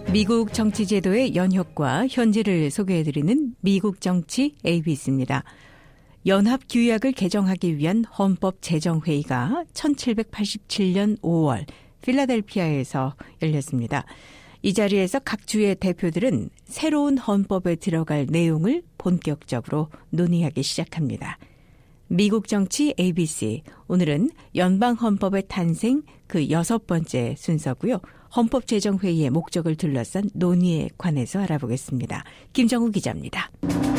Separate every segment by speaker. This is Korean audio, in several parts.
Speaker 1: 미국 정치 제도의 연혁과 현재를 소개해드리는 미국 정치 ABC입니다. 연합규약을 개정하기 위한 헌법제정회의가 1787년 5월 필라델피아에서 열렸습니다. 이 자리에서 각 주의 대표들은 새로운 헌법에 들어갈 내용을 본격적으로 논의하기 시작합니다. 미국 정치 ABC, 오늘은 연방헌법의 탄생 그 6번째 순서고요. 헌법제정회의의 목적을 둘러싼 논의에 관해서 알아보겠습니다. 김정우 기자입니다.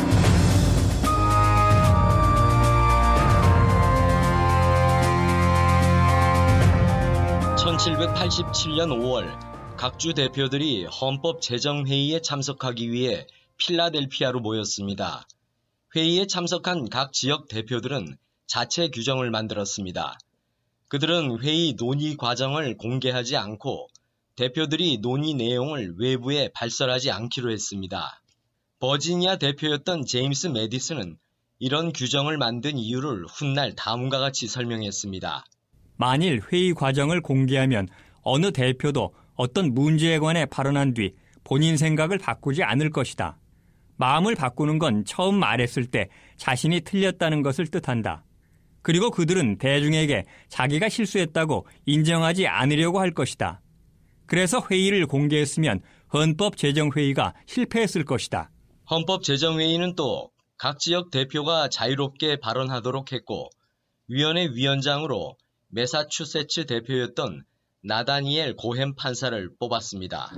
Speaker 2: 1787년 5월 각주 대표들이 헌법제정회의에 참석하기 위해 필라델피아로 모였습니다. 회의에 참석한 각 지역 대표들은 자체 규정을 만들었습니다. 그들은 회의 논의 과정을 공개하지 않고 대표들이 논의 내용을 외부에 발설하지 않기로 했습니다. 버지니아 대표였던 제임스 매디슨은 이런 규정을 만든 이유를 훗날 다음과 같이 설명했습니다.
Speaker 3: 만일 회의 과정을 공개하면 어느 대표도 어떤 문제에 관해 발언한 뒤 본인 생각을 바꾸지 않을 것이다. 마음을 바꾸는 건 처음 말했을 때 자신이 틀렸다는 것을 뜻한다. 그리고 그들은 대중에게 자기가 실수했다고 인정하지 않으려고 할 것이다. 그래서 회의를 공개했으면 헌법제정회의가 실패했을 것이다.
Speaker 2: 헌법제정회의는 또 각 지역 대표가 자유롭게 발언하도록 했고 위원회 위원장으로 매사추세츠 대표였던 나다니엘 고햄 판사를 뽑았습니다.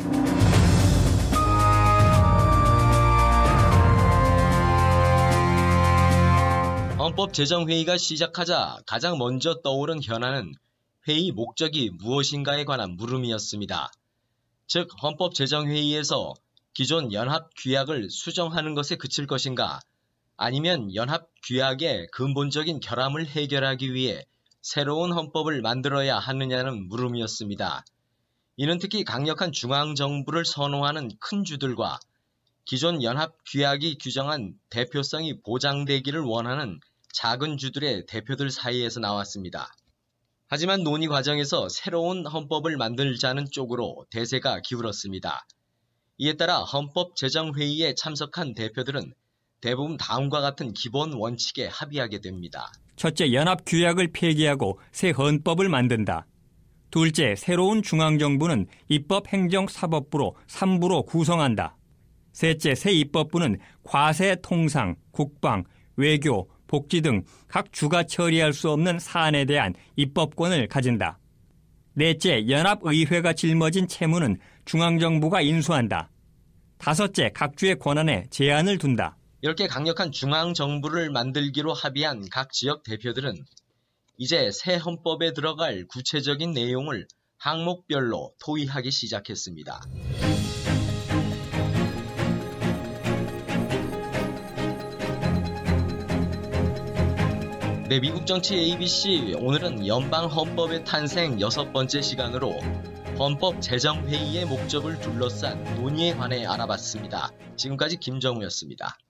Speaker 2: 헌법제정회의가 시작하자 가장 먼저 떠오른 현안은 회의 목적이 무엇인가에 관한 물음이었습니다. 즉 헌법제정회의에서 기존 연합규약을 수정하는 것에 그칠 것인가 아니면 연합규약의 근본적인 결함을 해결하기 위해 새로운 헌법을 만들어야 하느냐는 물음이었습니다. 이는 특히 강력한 중앙정부를 선호하는 큰 주들과 기존 연합규약이 규정한 대표성이 보장되기를 원하는 작은 주들의 대표들 사이에서 나왔습니다. 하지만 논의 과정에서 새로운 헌법을 만들자는 쪽으로 대세가 기울었습니다. 이에 따라 헌법제정회의에 참석한 대표들은 대부분 다음과 같은 기본 원칙에 합의하게 됩니다.
Speaker 3: 첫째, 연합규약을 폐기하고 새 헌법을 만든다. 둘째, 새로운 중앙정부는 입법행정사법부로 3부로 구성한다. 셋째, 새 입법부는 과세, 통상, 국방, 외교, 복지 등 각 주가 처리할 수 없는 사안에 대한 입법권을 가진다. 넷째, 연합의회가 짊어진 채무는 중앙정부가 인수한다. 다섯째, 각 주의 권한에 제한을 둔다.
Speaker 2: 이렇게 강력한 중앙정부를 만들기로 합의한 각 지역 대표들은 이제 새 헌법에 들어갈 구체적인 내용을 항목별로 토의하기 시작했습니다. 네, 미국 정치 ABC, 오늘은 연방헌법의 탄생 6번째 시간으로 헌법제정회의의 목적을 둘러싼 논의에 관해 알아봤습니다. 지금까지 김정우였습니다.